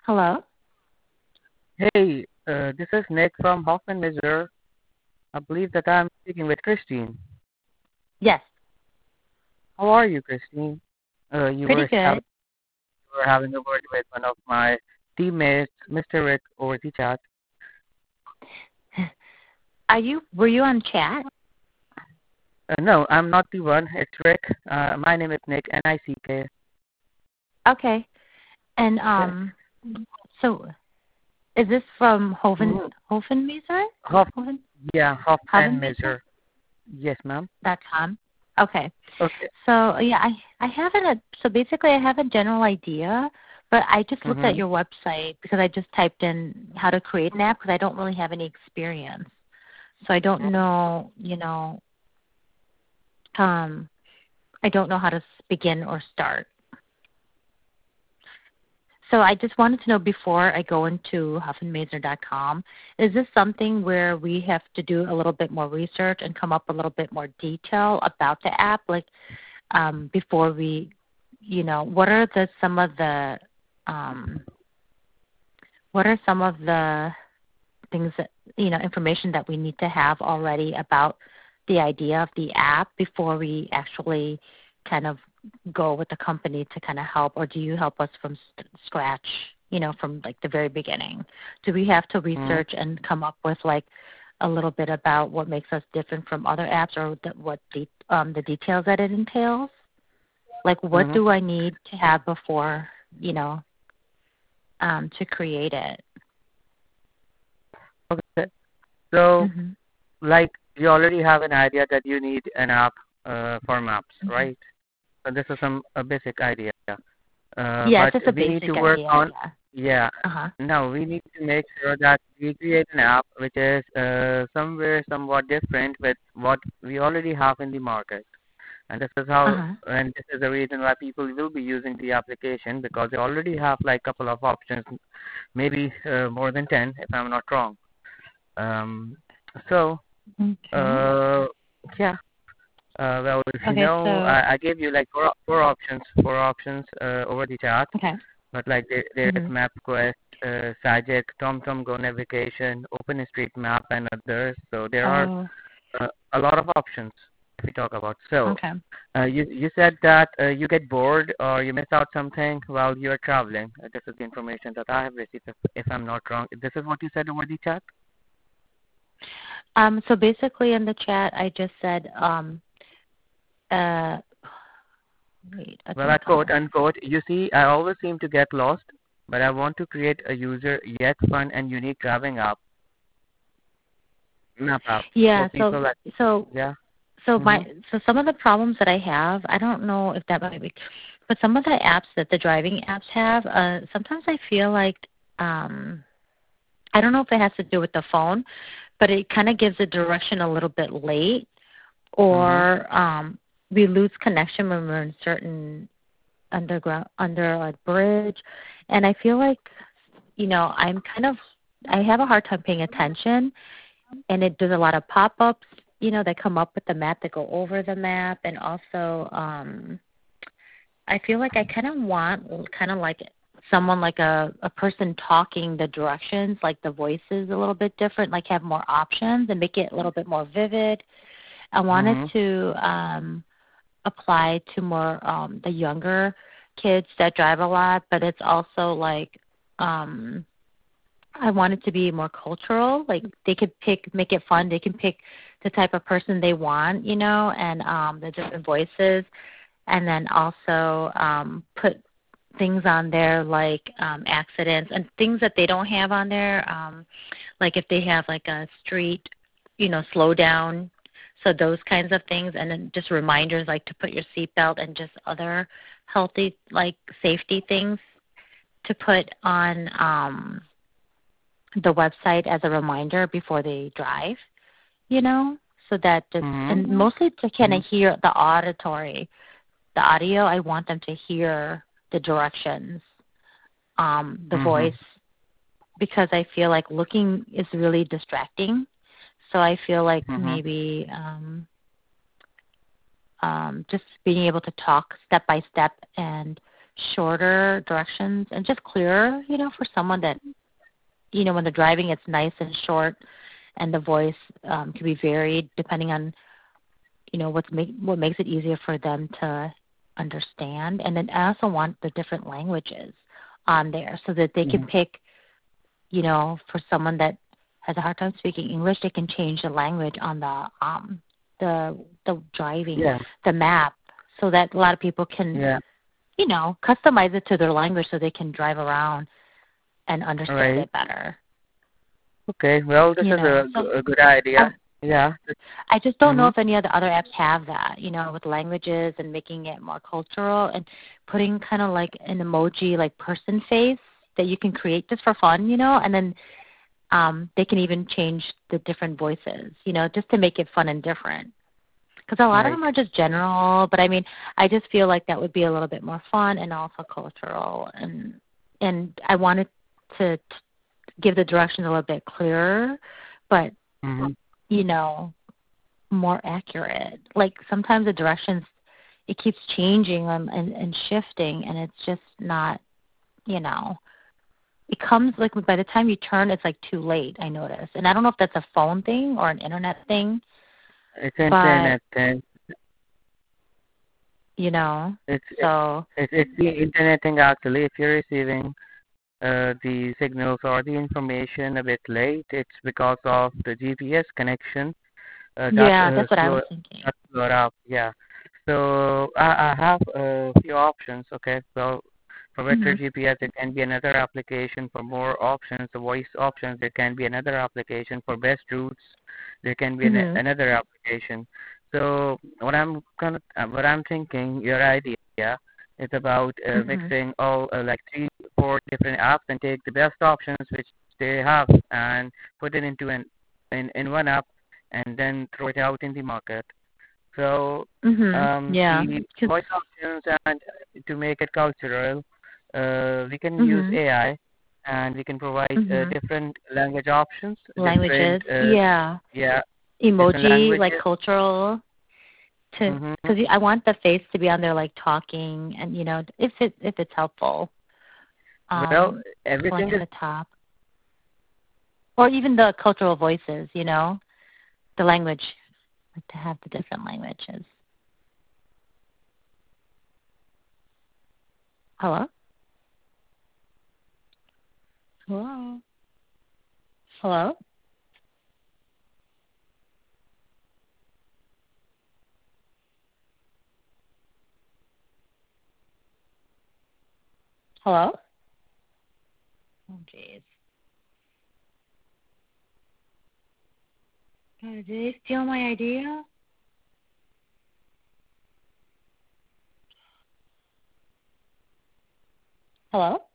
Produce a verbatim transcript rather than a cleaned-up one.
Hello? Hey, uh, this is Nick from Hoffman Missouri. I believe that I'm speaking with Christine. Yes. How are you, Christine? Uh, you Pretty were having good. you were having a word with one of my teammates, Mister Rick, over the chat. Are you were you on chat? Uh, no, I'm not the one. It's Rick. Uh, my name is Nick, N I C K. Okay. And Yes. um so is this from Hoven Mm-hmm. Hoven Missouri? Hoff, Hoven yeah, Hoffman Hoven Missouri? Missouri. Yes, ma'am. Dot com. Okay. Okay. So yeah, I I have it. So basically, I have a general idea, but I just looked at Mm-hmm. your website because I just typed in how to create an app because I don't really have any experience. So I don't know, you know, um, I don't know how to s- begin or start. So I just wanted to know before I go into huff and mazer dot com, is this something where we have to do a little bit more research and come up a little bit more detail about the app, like um, before we, you know, what are the some of the um, what are some of the things that you know information that we need to have already about the idea of the app before we actually kind of go with the company to kind of help, or do you help us from st- scratch, you know, from like the very beginning? Do we have to Mm-hmm. research and come up with like a little bit about what makes us different from other apps, or the, what the um, the details that it entails? Like, what Mm-hmm. do I need to have before, you know, um, to create it? Okay. So, Mm-hmm. like, you already have an idea that you need an app uh, for maps, Mm-hmm. right? So this is some a basic idea. Uh, Yeah, but it's just a we need to basic work idea. on, Yeah. yeah, Uh huh. no, we need to make sure that we create an app which is uh, somewhere somewhat different with what we already have in the market. And this is Uh how, huh. and this is the reason why people will be using the application because they already have like a couple of options, maybe uh, more than ten if I'm not wrong. Um, so, Okay. uh, yeah, uh, well, if you Okay. know, So. I, I gave you like four, four options, four options uh, over the chat. Okay. But like there, there's Mhm. MapQuest, uh, Sajak, TomTom Go Navigation, OpenStreetMap, and others. So there are Oh. uh, a lot of options if we talk about. So Okay. uh, you you said that uh, you get bored or you miss out something while you are traveling. Uh, this is the information that I have received. If, if I'm not wrong, this is what you said over the chat. Um. So basically, in the chat, I just said, um. Uh. Wait. What Well, did I I call quote it? unquote. You see, I always seem to get lost, but I want to create a user yet fun and unique driving app, map app for Yeah. So. people like So. yeah. So my. Mhm. So some of the problems that I have, I don't know if that might be, but some of the apps that the driving apps have, uh, sometimes I feel like, um, I don't know if it has to do with the phone, but it kind of gives a direction a little bit late, Mhm. or um, we lose connection when we're in certain underground under a bridge, and I feel like you know I'm kind of I have a hard time paying attention, and it does a lot of pop-ups, you know, that come up with the map that go over the map, and also um, I feel like I kind of want kind of like someone like a a person talking the directions, like the voices a little bit different, like have more options and make it a little bit more vivid. I wanted Mhm. to um, apply to more um, the younger kids that drive a lot, but it's also like um, I want it to be more cultural. Like they could pick, make it fun. They can pick the type of person they want, you know, and um, the different voices, and then also um, put things on there like um, accidents and things that they don't have on there. Um, like if they have like a street, you know, slow down. So those kinds of things, and then just reminders like to put your seatbelt and just other healthy like safety things to put on um, the website as a reminder before they drive. You know, so that just Mhm. and mostly to kind of Mhm. hear the auditory, the audio. I want them to hear the directions, um, the voice, Mhm. because I feel like looking is really distracting. So I feel like Mhm. maybe um, um, just being able to talk step by step and shorter directions and just clearer, you know, for someone that, you know, when they're driving, it's nice and short, and the voice um, can be varied depending on, you know, what's make, what makes it easier for them to understand. And then I also want the different languages on there so that they Mm-hmm. can pick, you know, for someone that has a hard time speaking English, they can change the language on the um the the driving, Yeah. the map, so that a lot of people can, Yeah. you know, customize it to their language so they can drive around and understand Right. it better. Okay. Well, this You is a, know, so g- a good idea. I Yeah. I just don't know Mm-hmm. if any of the other apps have that, you know, with languages and making it more cultural and putting kind of like an emoji, like person face that you can create just for fun, you know, and then um, they can even change the different voices, you know, just to make it fun and different. Because a lot of Right. them are just general, but I mean, I just feel like that would be a little bit more fun and also cultural, and and I wanted to, to give the directions a little bit clearer, but Mm-hmm. you know, more accurate. Like sometimes the directions, it keeps changing and, and, and shifting, and it's just not, you know, it comes like by the time you turn, it's like too late. I notice, and I don't know if that's a phone thing or an internet thing, It's but internet thing. you know, It's so it's it's the internet thing actually. If you're receiving uh, the signals or the information a bit late, it's because of the G P S connection uh, that yeah, uh, that's what I was slow thinking. that slowed up. Yeah. So I, I have a few options. Okay. Well, for better Mhm. G P S, it can be another application. For more options, the voice options, there can be another application. For best routes, there can be an, Mhm. another application. So what I'm kind of uh, what I'm thinking, your idea is about uh, Mhm. mixing all uh, like three, four different apps and take the best options which they have and put it into an in in one app and then throw it out in the market. So Mhm. um, Yeah. the 'Cause- voice options and to make it cultural, uh, we can use mhm. A I and we can provide uh, Mhm. different language options, different Languages. uh, Yeah. yeah, different Emoji, like languages. cultural. To Hmm. because I want the face to be on there, like talking, and you know, if it if it's helpful, Well, um, going everything to is the top, or even the cultural voices. You know, the language, like to have the different languages. Hello. Hello. Hello. Hello. Oh, jeez. Oh, did they steal my idea? Hello?